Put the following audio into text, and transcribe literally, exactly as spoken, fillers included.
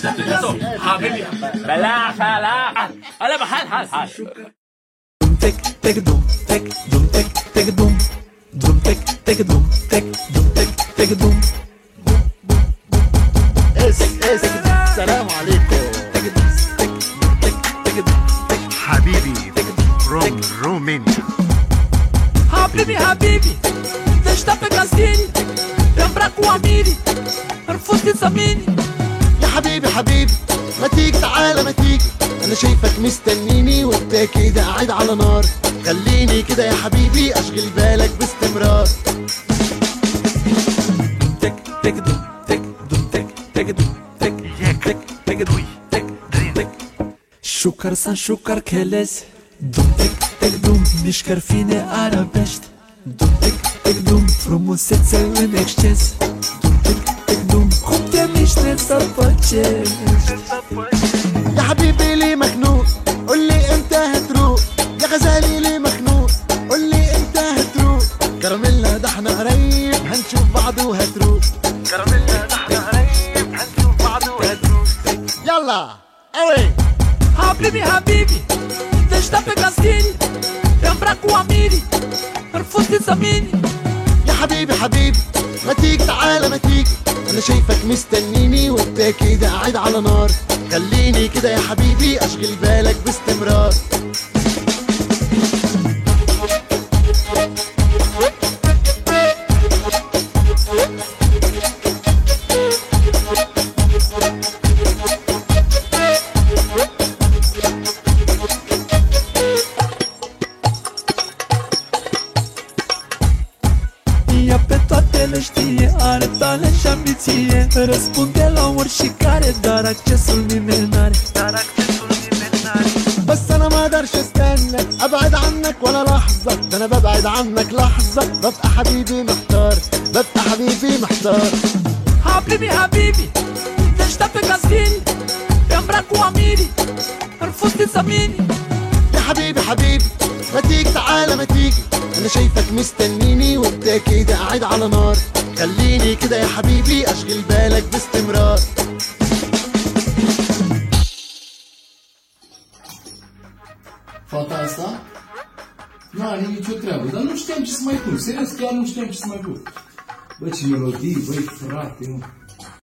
حبيبي بلا فلا انا بحال حال حال تك تك دوم تك دوم تك تك دوم دوم تك تك دوم تك دوم تك تك دوم اس اس السلام عليكم. حبيبي روم رومانيا. حبيبي حبيبي تشتاق قصديني جنبك وعميري رفضت تسميني. يا حبيبي حبيبي ما تيجي تعالى ما تيجي، انا شايفك مستنيني وانت كده قاعد على نار. خليني كده يا حبيبي اشغل بالك باستمرار. تك تك دوم تك دوم تك تك دوم تك تك تك دوم تك تك شكر سان شكر كلاس دوم تك تك دوم نشكر فيني عربشت دوم تك تك دوم فرومو ستسوي مكشتس دوم تك تك دوم خد مش نتصبتش. يا حبيبي ليه مخنوق قولي انت هتروق، يا غزالي ليه مخنوق قولي انت هتروق. كراميلا ده احنا قريب هنشوف بعض وهتروق. كراميلا ده احنا قريب هنشوف بعض وهتروق. يلا قوي. حبيبي حبيبي تشتاق قصديني جنبك وعميري رفضت تسميني. يا حبيبي حبيبي ما تيجي تعالى ما تيجي، انا شايفك مستنيني وانت كده قاعد على نار. خليني كده يا حبيبي اشغل بالك باستمرار. Ia pe toate le știe, are talent și ambiție. Răspunde la oricare, dar accesul nimeni n-are. بس انا ما اقدرش استنى ابعد عنك ولا لحظة، ده انا ببعد عنك لحظة ببقى حبيبي محتار، ببقى حبيبي محتار. حبيبي حبيبي تشتاق قصديني جنبك وعميري رفضت تسميني. يا حبيبي حبيبي ما تيجي تعالى ما تيجي، انا شايفك مستنيني وانت كده قاعد على نار. خليني كده يا حبيبي اشغل بالك باستمرار. Fata asta nu are nicio treabă, dar nu știam ce să mai pun, serios, chiar nu știam ce să mai pun. Bă, ce melodii, băi, frate, mă.